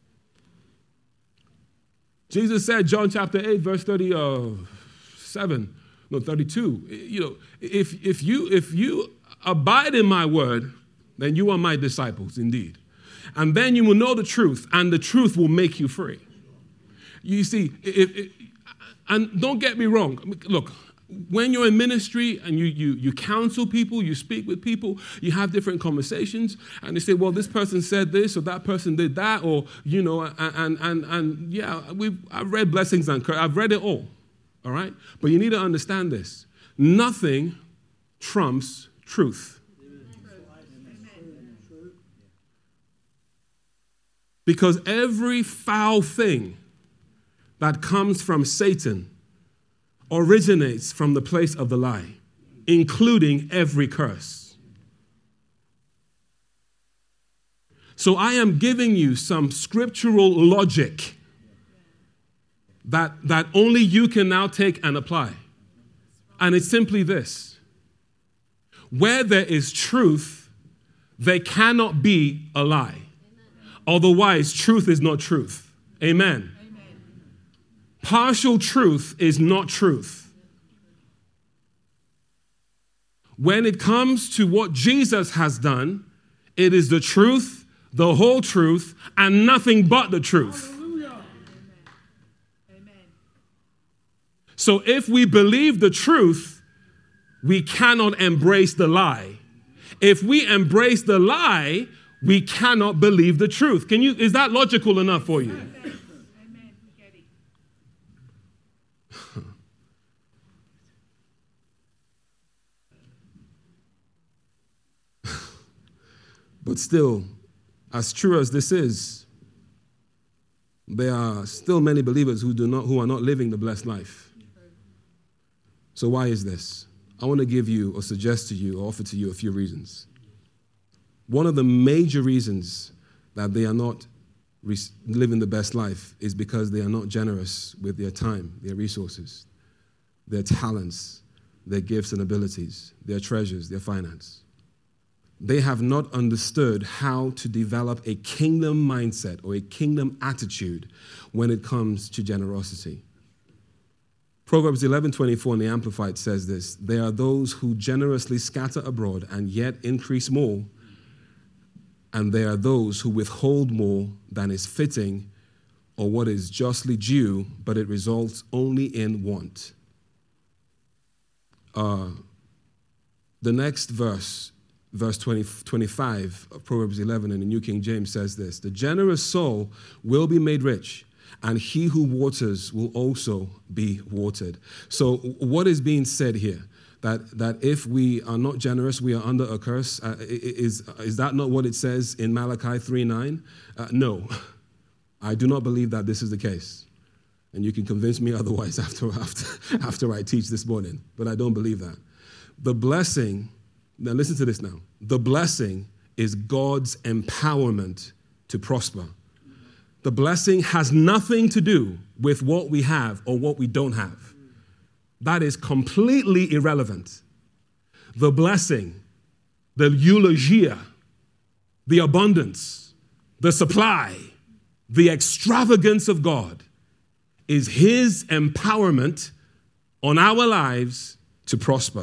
Jesus said, John chapter eight, verse thirty-seven, no, thirty-two, you know, if, if, you, if you abide in my word, then you are my disciples indeed. And then you will know the truth, and the truth will make you free. You see, if, if, and don't get me wrong. Look, when you're in ministry and you, you, you counsel people, you speak with people, you have different conversations, and they say, well, this person said this, or that person did that, or, you know, and, and, and, and yeah, we've, I've read blessings and curses. I've read it all, all right? But you need to understand this. Nothing trumps truth. Because every foul thing that comes from Satan originates from the place of the lie, including every curse. So I am giving you some scriptural logic that, that only you can now take and apply. And it's simply this. Where there is truth, there cannot be a lie. Otherwise, truth is not truth. Amen. Amen. Partial truth is not truth. When it comes to what Jesus has done, it is the truth, the whole truth, and nothing but the truth. Hallelujah. Amen. So if we believe the truth, we cannot embrace the lie. If we embrace the lie, we cannot believe the truth. Can you? Is that logical enough for you? Amen. But still, as true as this is, there are still many believers who do not, who are not living the blessed life. So why is this? I want to give you or suggest to you or offer to you a few reasons. One of the major reasons that they are not re- living the best life is because they are not generous with their time, their resources, their talents, their gifts and abilities, their treasures, their finance. They have not understood how to develop a kingdom mindset or a kingdom attitude when it comes to generosity. Proverbs eleven twenty-four in the Amplified says this: there are those who generously scatter abroad and yet increase more, and there are those who withhold more than is fitting or what is justly due, but it results only in want. Uh, the next verse, verse twenty, twenty-five of Proverbs eleven in the New King James says this: the generous soul will be made rich, and he who waters will also be watered. So what is being said here? That, that if we are not generous, we are under a curse. Uh, is, is that not what it says in Malachi three nine? Uh, no, I do not believe that this is the case. And you can convince me otherwise after, after, after I teach this morning, but I don't believe that. The blessing, now listen to this now. The blessing is God's empowerment to prosper. The blessing has nothing to do with what we have or what we don't have. That is completely irrelevant. The blessing, the eulogia, the abundance, the supply, the extravagance of God is his empowerment on our lives to prosper.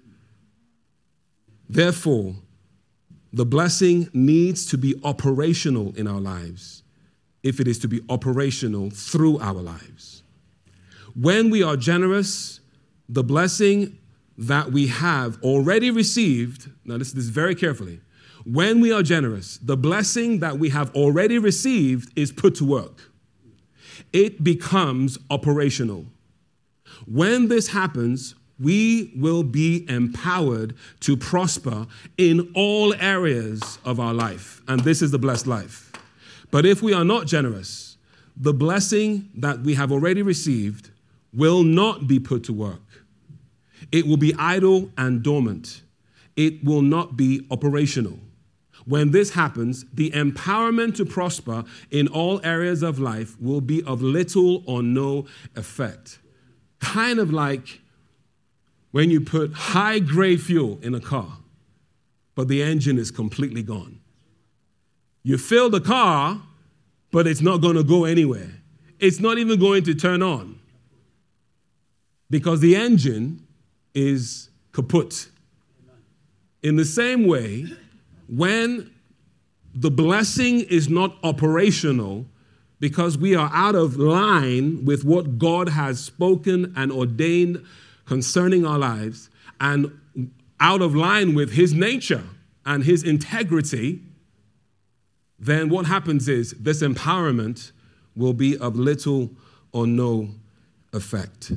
Therefore, the blessing needs to be operational in our lives if it is to be operational through our lives. When we are generous, the blessing that we have already received, now listen to this very carefully. When we are generous, the blessing that we have already received is put to work. It becomes operational. When this happens, we will be empowered to prosper in all areas of our life. And this is the blessed life. But if we are not generous, the blessing that we have already received will not be put to work. It will be idle and dormant. It will not be operational. When this happens, the empowerment to prosper in all areas of life will be of little or no effect. Kind of like when you put high-grade fuel in a car, but the engine is completely gone. You fill the car, but it's not going to go anywhere. It's not even going to turn on because the engine is kaput. In the same way, when the blessing is not operational because we are out of line with what God has spoken and ordained concerning our lives and out of line with his nature and his integrity, then what happens is this empowerment will be of little or no effect.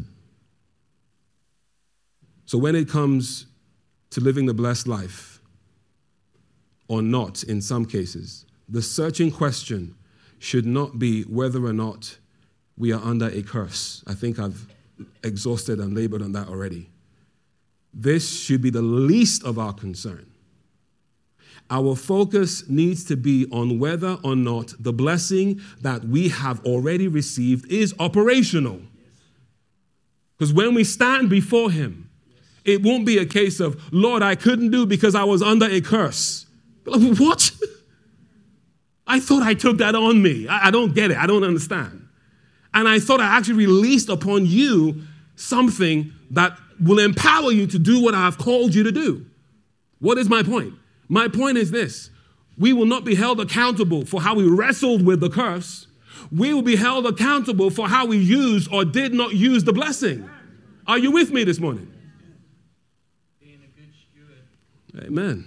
So when it comes to living the blessed life, or not in some cases, the searching question should not be whether or not we are under a curse. I think I've exhausted and labored on that already. This should be the least of our concern. Our focus needs to be on whether or not the blessing that we have already received is operational. Because when we stand before him, it won't be a case of, Lord, I couldn't do because I was under a curse. What? I thought I took that on me. I, I don't get it. I don't understand. And I thought I actually released upon you something that will empower you to do what I have called you to do. What is my point? My point is this. We will not be held accountable for how we wrestled with the curse. We will be held accountable for how we used or did not use the blessing. Are you with me this morning? Being a good steward. Amen.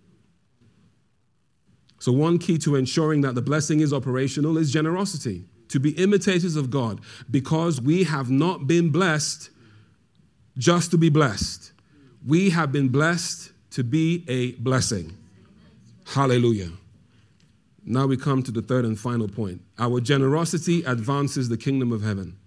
So one key to ensuring that the blessing is operational is generosity. To be imitators of God, because we have not been blessed just to be blessed. We have been blessed to be a blessing. Hallelujah. Now we come to the third and final point. Our generosity advances the kingdom of heaven.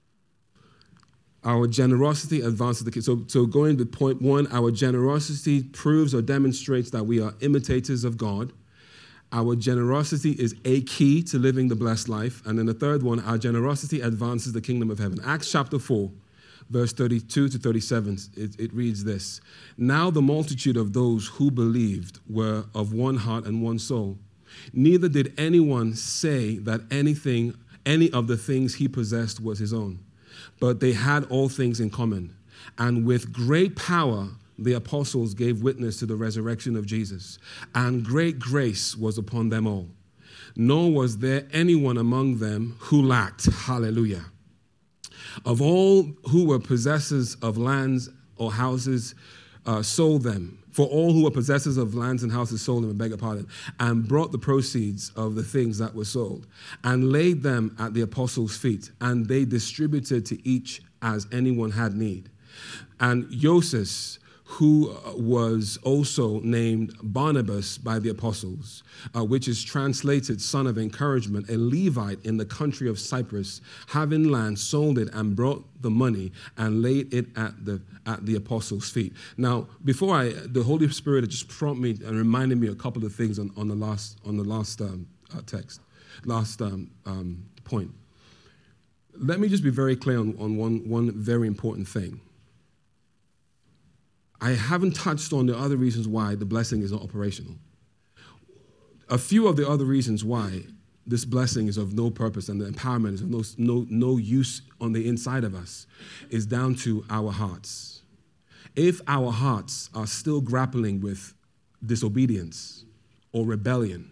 Our generosity advances the kingdom. So, so going to point one, our generosity proves or demonstrates that we are imitators of God. Our generosity is a key to living the blessed life. And then the third one, our generosity advances the kingdom of heaven. Acts chapter four, verse thirty-two to thirty-seven, it, it reads this. Now the multitude of those who believed were of one heart and one soul. Neither did anyone say that anything, any of the things he possessed was his own, but they had all things in common. And with great power, the apostles gave witness to the resurrection of Jesus, and great grace was upon them all. Nor was there anyone among them who lacked. Hallelujah. Of all who were possessors of lands or houses, uh, sold them. For all who were possessors of lands and houses sold them, I beg your pardon, and brought the proceeds of the things that were sold, and laid them at the apostles' feet, and they distributed to each as anyone had need. And Joseph, who was also named Barnabas by the apostles, uh, which is translated son of encouragement, a Levite in the country of Cyprus, having land, sold it and brought the money and laid it at the at the apostles' feet. Now, before I, the Holy Spirit had just prompted me and reminded me a couple of things on, on the last on the last um, uh, text, last um, um, point. Let me just be very clear on, on one one very important thing. I haven't touched on the other reasons why the blessing is not operational. A few of the other reasons why this blessing is of no purpose and the empowerment is of no, no, no use on the inside of us is down to our hearts. If our hearts are still grappling with disobedience or rebellion,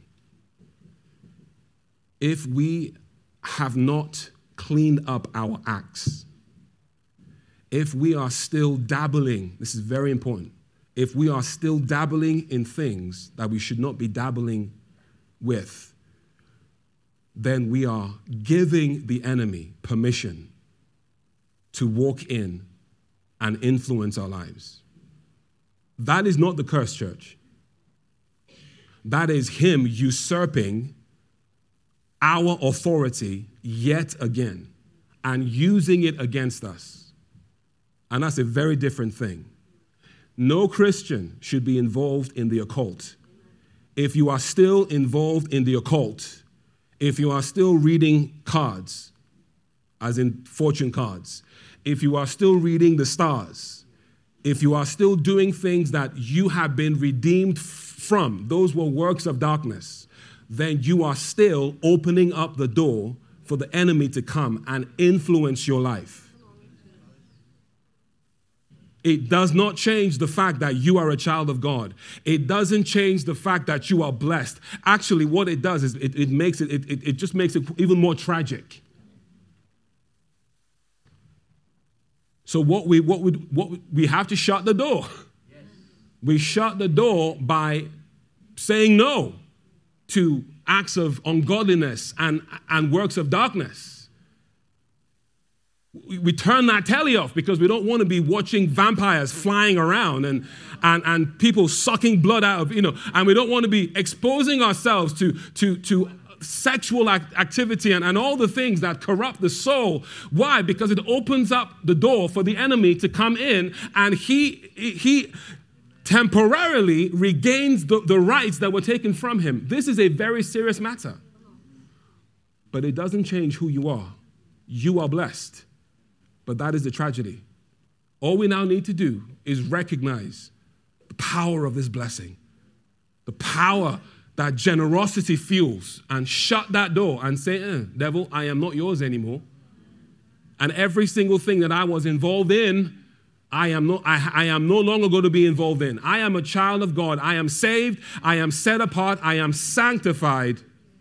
if we have not cleaned up our acts, if we are still dabbling, this is very important, if we are still dabbling in things that we should not be dabbling with, then we are giving the enemy permission to walk in and influence our lives. That is not the curse, church. That is him usurping our authority yet again and using it against us. And that's a very different thing. No Christian should be involved in the occult. If you are still involved in the occult, if you are still reading cards, as in fortune cards, if you are still reading the stars, if you are still doing things that you have been redeemed f- from, those were works of darkness, then you are still opening up the door for the enemy to come and influence your life. It does not change the fact that you are a child of God. It doesn't change the fact that you are blessed. Actually, what it does is it, it makes it, it, it just makes it even more tragic. So what we what we what we, we have to shut the door. Yes. We shut the door by saying no to acts of ungodliness and, and works of darkness. We turn that telly off because we don't want to be watching vampires flying around and, and, and people sucking blood out of, you know, and we don't want to be exposing ourselves to, to, to sexual act- activity and, and all the things that corrupt the soul. Why? Because it opens up the door for the enemy to come in, and he, he temporarily regains the, the rights that were taken from him. This is a very serious matter. But it doesn't change who you are. You are blessed. But that is the tragedy. All we now need to do is recognize the power of this blessing, the power that generosity fuels, and shut that door and say, eh, devil, I am not yours anymore. And every single thing that I was involved in, I am, not, I, I am no longer going to be involved in. I am a child of God. I am saved. I am set apart. I am sanctified.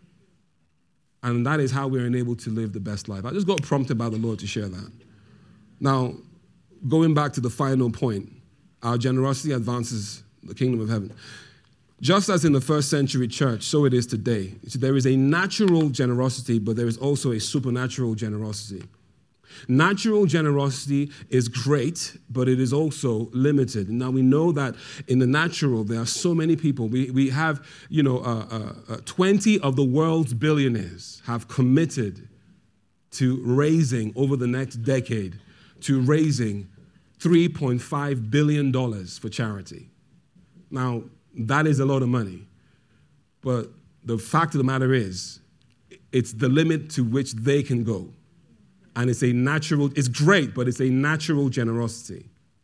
And that is how we're enabled to live the best life. I just got prompted by the Lord to share that. Now, going back to the final point, our generosity advances the kingdom of heaven. Just as in the first century church, so it is today. So there is a natural generosity, but there is also a supernatural generosity. Natural generosity is great, but it is also limited. Now, we know that in the natural, there are so many people. We, we have, you know, uh, uh, uh, twenty of the world's billionaires have committed to raising over the next decade to raising three point five billion dollars for charity. Now, that is a lot of money. But the fact of the matter is, it's the limit to which they can go. And it's a natural, it's great, but it's a natural generosity.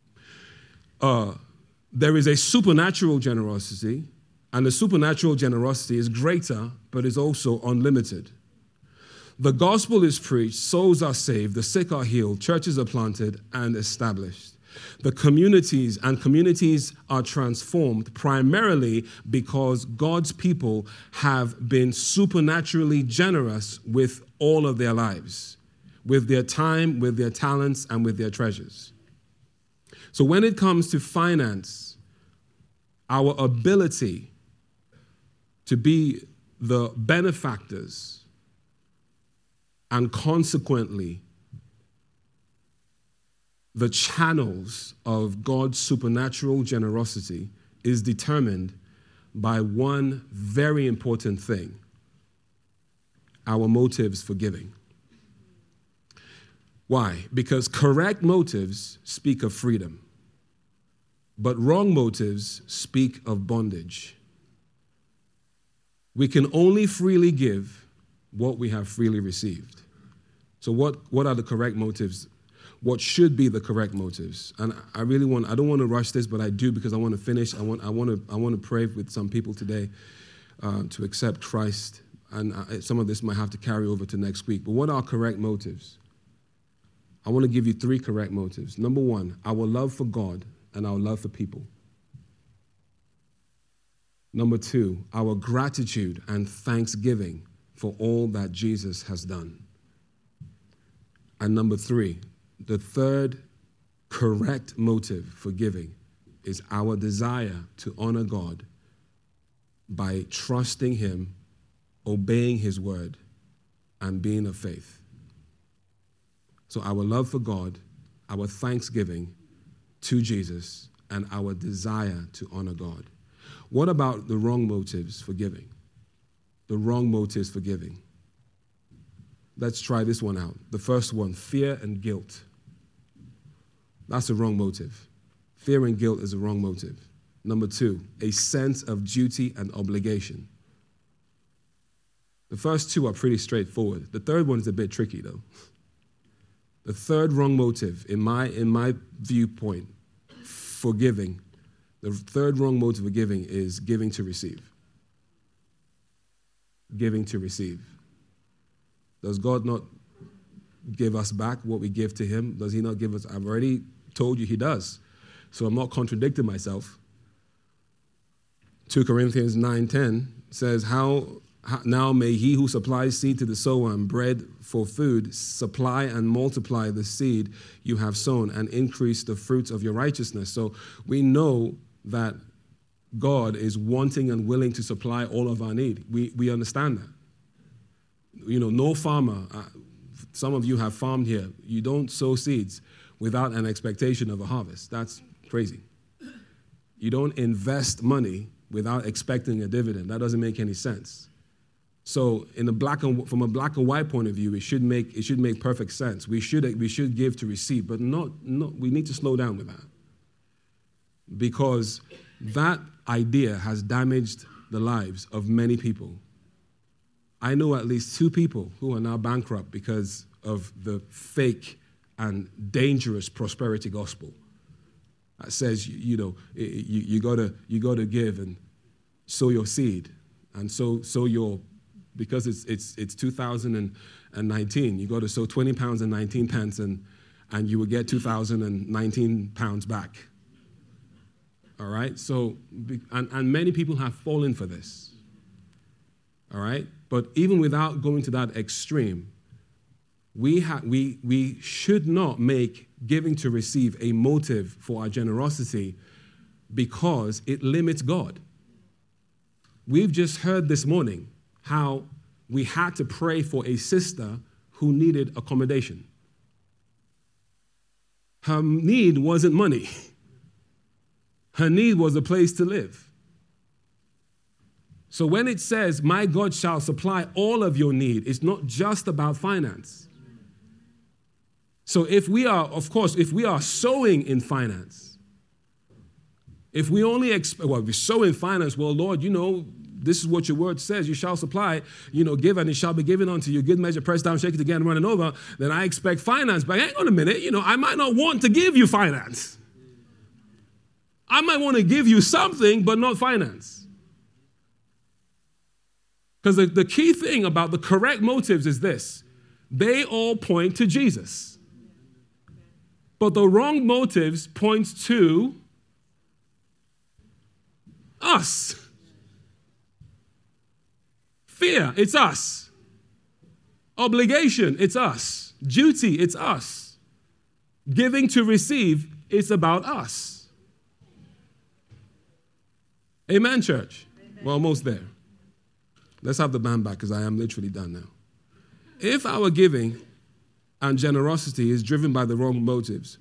Uh, there is a supernatural generosity, and the supernatural generosity is greater, but is also unlimited. The gospel is preached, souls are saved, the sick are healed, churches are planted and established. The communities and communities are transformed primarily because God's people have been supernaturally generous with all of their lives, with their time, with their talents, and with their treasures. So when it comes to finance, our ability to be the benefactors and consequently, the channels of God's supernatural generosity is determined by one very important thing: our motives for giving. Why? Because correct motives speak of freedom, but wrong motives speak of bondage. We can only freely give what we have freely received. So what, what are the correct motives? What should be the correct motives? And I really want, I don't want to rush this, but I do because I want to finish. I want, I want to, I want to pray with some people today uh, to accept Christ. And I, some of this might have to carry over to next week. But what are correct motives? I want to give you three correct motives. Number one, our love for God and our love for people. Number two, our gratitude and thanksgiving for all that Jesus has done. And number three, the third correct motive for giving is our desire to honor God by trusting Him, obeying His word, and being of faith. So our love for God, our thanksgiving to Jesus, and our desire to honor God. What about the wrong motives for giving? The wrong motives for giving. Let's try this one out. The first one, fear and guilt. That's the wrong motive. Fear and guilt is the wrong motive. Number two, a sense of duty and obligation. The first two are pretty straightforward. The third one is a bit tricky, though. The third wrong motive, in my, in my viewpoint, for giving, The third wrong motive of giving is giving to receive. Giving to receive. Does God not give us back what we give to him? Does he not give us? I've already told you he does. So I'm not contradicting myself. Second Corinthians nine ten says, how, how now may he who supplies seed to the sower and bread for food supply and multiply the seed you have sown and increase the fruits of your righteousness. So we know that God is wanting and willing to supply all of our need. We, we understand that. You know, no farmer, uh, some of you have farmed here, you don't sow seeds without an expectation of a harvest. That's crazy. You don't invest money without expecting a dividend. That doesn't make any sense. So in a black and, from a black and white point of view, it should make, it should make perfect sense. We should, we should give to receive, but not, not, we need to slow down with that. Because that idea has damaged the lives of many people. I know at least two people who are now bankrupt because of the fake and dangerous prosperity gospel that says, you, you know, you, you gotta you gotta give and sow your seed, and sow sow your, because it's it's it's two thousand nineteen, you got to sow twenty pounds and nineteen pence, and and you will get two thousand nineteen pounds back. All right, so and, and many people have fallen for this. All right, but even without going to that extreme, we ha- we we should not make giving to receive a motive for our generosity because it limits God. We've just heard this morning how we had to pray for a sister who needed accommodation. Her need wasn't money. Her need was a place to live. So when it says, my God shall supply all of your need, it's not just about finance. So if we are, of course, if we are sowing in finance, if we only expect, well, we sow in finance, well, Lord, you know, this is what your word says, you shall supply, you know, give and it shall be given unto you, good measure, pressed down, shake it again, running over, then I expect finance. But hang on a minute, you know, I might not want to give you finance. I might want to give you something, but not finance. Because the, the key thing about the correct motives is this: they all point to Jesus. But the wrong motives point to us. Fear, it's us. Obligation, it's us. Duty, it's us. Giving to receive, it's about us. Amen, church? Amen. We're almost there. Let's have the band back because I am literally done now. If our giving and generosity is driven by the wrong motives,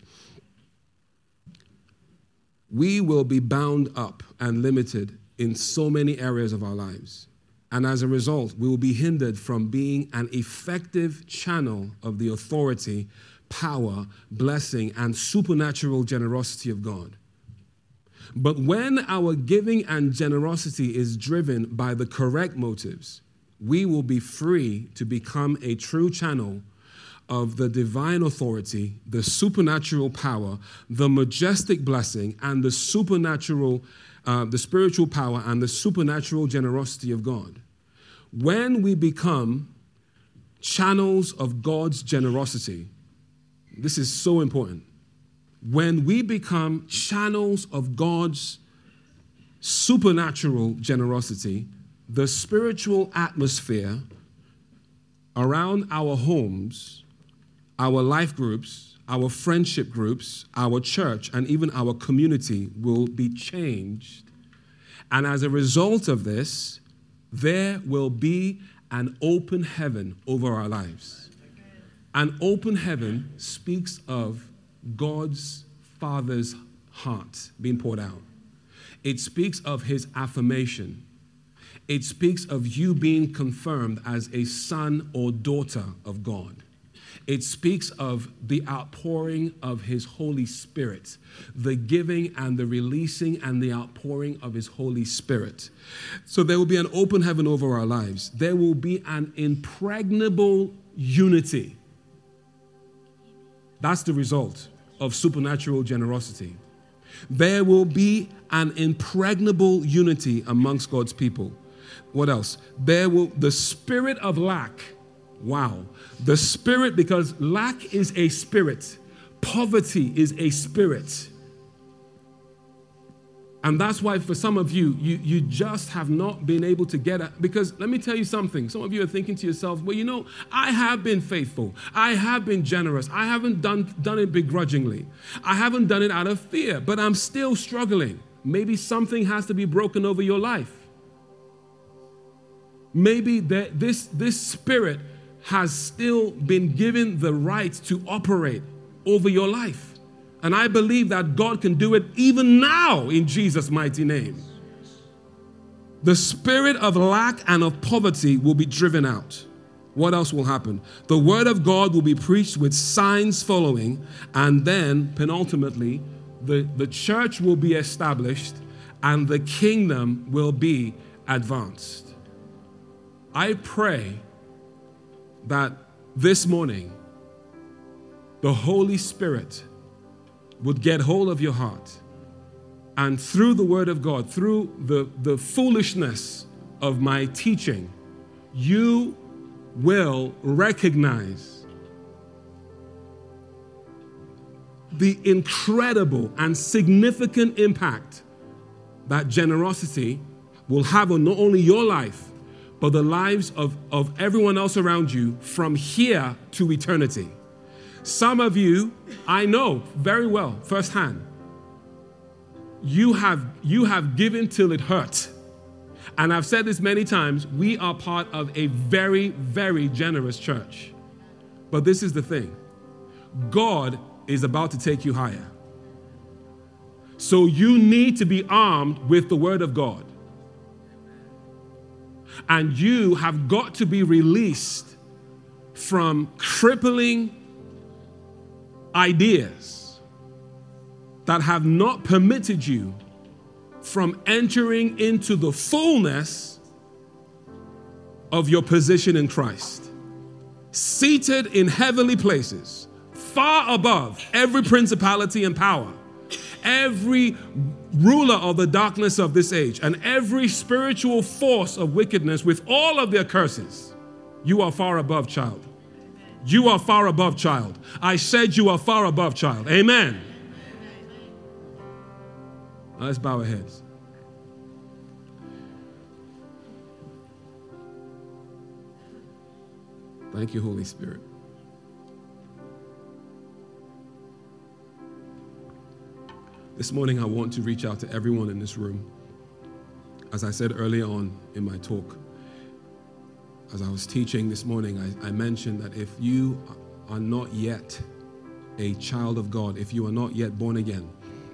we will be bound up and limited in so many areas of our lives. And as a result, we will be hindered from being an effective channel of the authority, power, blessing, and supernatural generosity of God. But when our giving and generosity is driven by the correct motives, we will be free to become a true channel of the divine authority, the supernatural power, the majestic blessing, and the supernatural, uh, the spiritual power and the supernatural generosity of God. When we become channels of God's generosity, this is so important. When we become channels of God's supernatural generosity, the spiritual atmosphere around our homes, our life groups, our friendship groups, our church, and even our community will be changed. And as a result of this, there will be an open heaven over our lives. An open heaven speaks of God's Father's heart being poured out. It speaks of his affirmation. It speaks of you being confirmed as a son or daughter of God. It speaks of the outpouring of his Holy Spirit, the giving and the releasing and the outpouring of his Holy Spirit. So there will be an open heaven over our lives. There will be an impregnable unity. That's the result of supernatural generosity. There will be an impregnable unity amongst God's people. What else? There will, the spirit of lack. Wow. The spirit, because lack is a spirit. Poverty is a spirit. And that's why for some of you, you, you just have not been able to get it. Because let me tell you something. Some of you are thinking to yourself, well, you know, I have been faithful. I have been generous. I haven't done, done it begrudgingly. I haven't done it out of fear, but I'm still struggling. Maybe something has to be broken over your life. Maybe that this, this spirit has still been given the right to operate over your life. And I believe that God can do it even now in Jesus' mighty name. The spirit of lack and of poverty will be driven out. What else will happen? The word of God will be preached with signs following, and then, penultimately, the, the church will be established and the kingdom will be advanced. I pray that this morning, the Holy Spirit would get hold of your heart, and through the word of God, through the, the foolishness of my teaching, you will recognize the incredible and significant impact that generosity will have on not only your life, but the lives of, of everyone else around you from here to eternity. Some of you, I know very well, firsthand, you have, you have given till it hurt. And I've said this many times, we are part of a very, very generous church. But this is the thing. God is about to take you higher. So you need to be armed with the word of God. And you have got to be released from crippling ideas that have not permitted you from entering into the fullness of your position in Christ. Seated in heavenly places, far above every principality and power, every ruler of the darkness of this age, and every spiritual force of wickedness with all of their curses. You are far above, child. You are far above, child. I said you are far above, child. Amen. Now let's bow our heads. Thank you, Holy Spirit. This morning, I want to reach out to everyone in this room. As I said earlier on in my talk, as I was teaching this morning, I, I mentioned that if you are not yet a child of God, if you are not yet born again,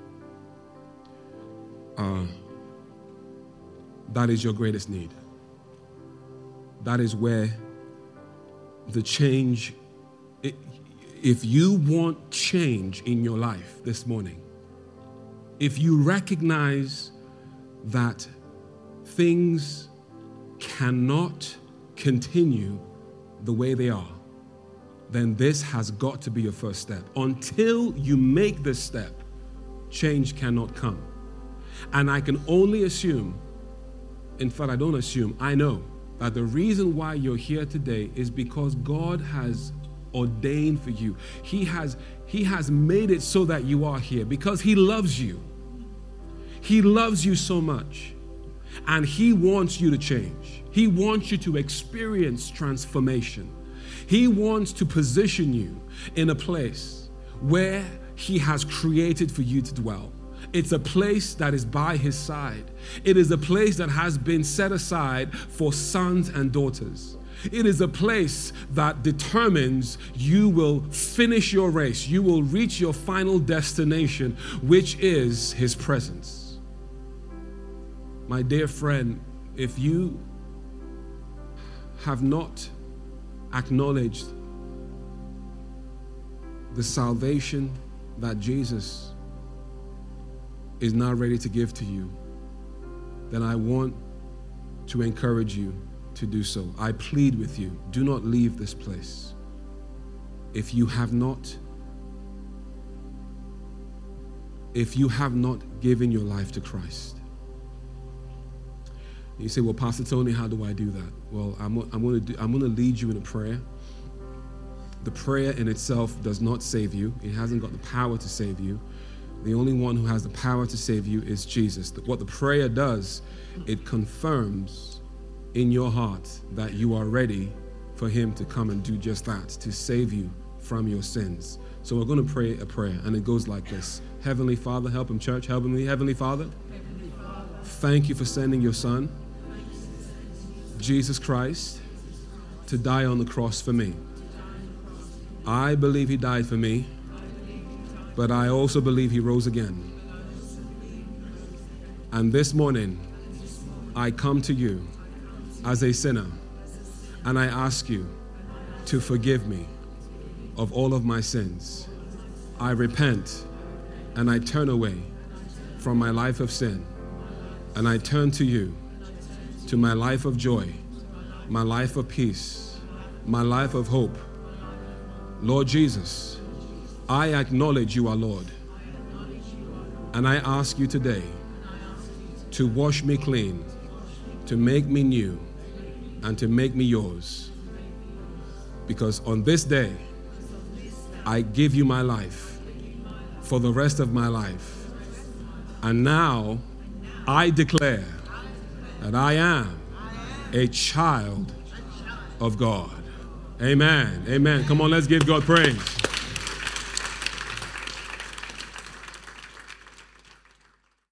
uh, that is your greatest need. That is where the change, it, if you want change in your life this morning, if you recognize that things cannot continue the way they are, then this has got to be your first step. Until you make this step, change cannot come. And I can only assume, in fact, I don't assume, I know that the reason why you're here today is because God has ordained for you. He has, he has made it so that you are here because He loves you. He loves you so much. And He wants you to change. He wants you to experience transformation. He wants to position you in a place where He has created for you to dwell. It's a place that is by His side. It is a place that has been set aside for sons and daughters. It is a place that determines you will finish your race. You will reach your final destination, which is His presence. My dear friend, if you have not acknowledged the salvation that Jesus is now ready to give to you, then I want to encourage you to do so. I plead with you, do not leave this place if you have not if you have not given your life to Christ. You say, well, Pastor Tony, how do I do that? Well, I'm, I'm going to do, I'm going to lead you in a prayer. The prayer in itself does not save you. It hasn't got the power to save you. The only one who has the power to save you is Jesus. What the prayer does, it confirms in your heart that you are ready for him to come and do just that, to save you from your sins. So we're going to pray a prayer, and it goes like this. Heavenly Father, help him, church. Help me, Heavenly Father. Heavenly Father. Thank you for sending your Son, Jesus Christ, to die on the cross for me. I believe he died for me, but I also believe he rose again. And this morning, I come to you as a sinner, and I ask you to forgive me of all of my sins. I repent and I turn away from my life of sin, and I turn to you, to my life of joy, my life of peace, my life of hope. Lord Jesus, I acknowledge you are Lord, and I ask you today to wash me clean, to make me new, and to make me yours. Because on this day, I give you my life for the rest of my life. And now I declare that I am a child of God. Amen. Amen. Come on, let's give God praise.